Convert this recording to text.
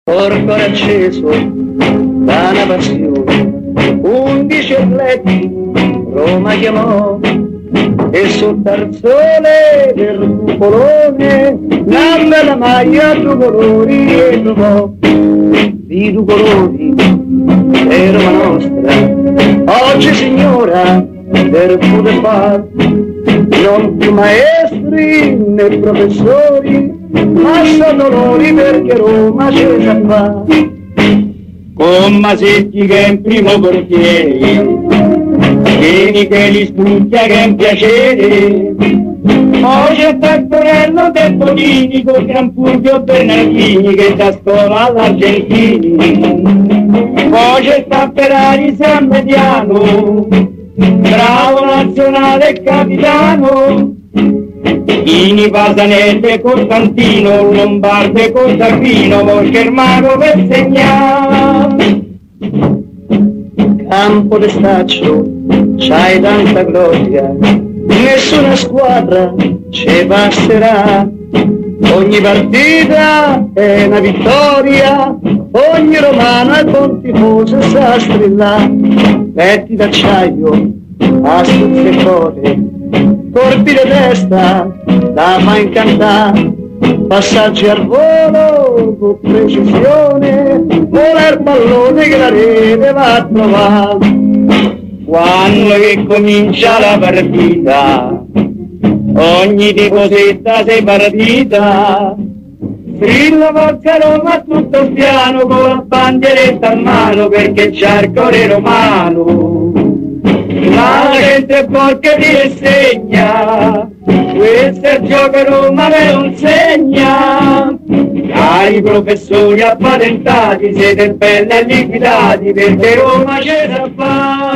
Porco acceso da una passione, 11 atleti Roma chiamò e sotto al sole del cupolone una bella maglia due colori e trovò di due colori è Roma nostra. Oggi signora per poter far non più maestri né professori, ma sono dolori perché Roma ce sa fa. Con Masetti che è in primo portiere, Vieni che li studia che è un piacere. Poi c'è Tacquarello del Bonini con Gran Fulvio Bernardini che da scuola all'Argentini. Poi c'è Ferrari San Mediano, bravo nazionale e capitano. Ini Pasanelle Costantino, Lombarde con Tarquino, Germano per segnare. Campo de Staccio, c'hai tanta gloria, nessuna squadra ci passerà. Ogni partita è una vittoria, ogni romano è buon tifoso sa strillare. Petti d'acciaio, astuzze e code, colpi di testa, da fa incantare. Passaggi al volo con precisione, vola il pallone che la rete va a trovare. Quando che comincia la partita, ogni tifosetta sei partita. Strilla forza Roma a tutto il piano con la bandieretta a mano perché c'è il cuore romano. La gente è porca ti insegna, questo è il gioco Roma me lo insegna. Ai professori appatentati siete belli e liquidati perché Roma ce la fa.